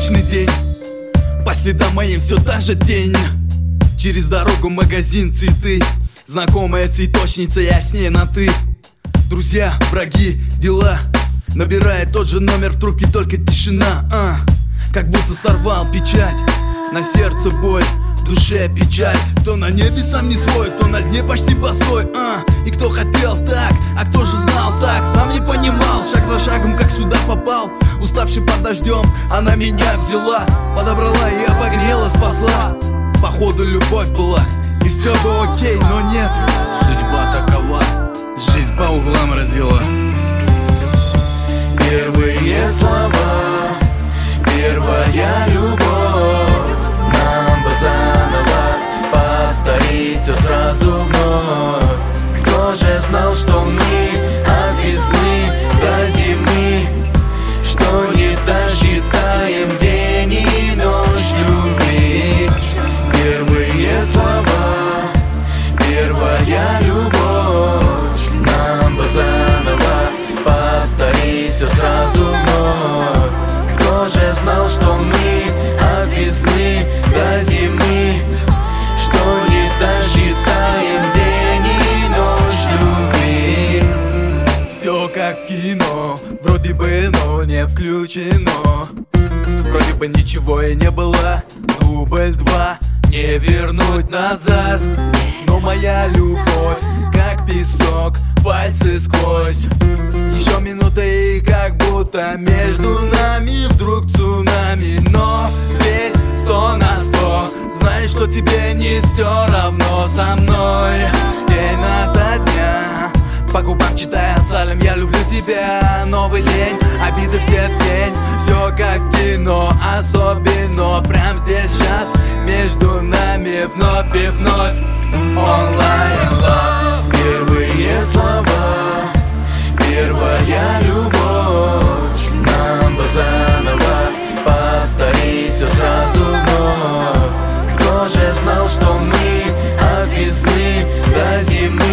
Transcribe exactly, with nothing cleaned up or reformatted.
обычный день. По следам моим все та же тень. Через дорогу магазин цветы. Знакомая цветочница, я с ней на ты. Друзья, враги, дела. Набирает тот же номер, в трубке только тишина, а. Как будто сорвал печать. На сердце боль, в душе печаль. Кто на небе сам не свой, кто на дне почти босой, а. И кто хотел так, а кто же знал так. Сам не понимал, шаг за шагом, как сюда попал. Уставший под дождем, она меня взяла. Подобрала и обогрела, спасла. Походу любовь была, и все бы окей, но нет. Судьба такова, жизнь по углам развела. Первые слова, первая любовь. Нам бы заново повторить все сразу вновь. Кто же знал, что мы от весны до зимы, что не досчитаем день и ночь любви. Первые слова, первая любовь. Нам бы заново повторить все сразу вновь. Кто же знал, что мы от весны до зимы, что не досчитаем день и ночь любви. Все как в кино, вроде бы, но не включено. Вроде бы ничего и не было. Дубль два, не вернуть назад. Но моя любовь, как песок, пальцы сквозь. Еще минута и как будто между нами вдруг цунами. Но ведь сто на сто, знаешь, что тебе не все равно со мной. День ото дня, по губам читая салем, я люблю тебя. Новый день, обиды все в тень. Все как в кино, особенно прям здесь сейчас. Между нами вновь и вновь онлайн лав. Первые слова, первая любовь. Нам бы заново повторить все сразу вновь. Кто же знал, что мы от весны до зимы,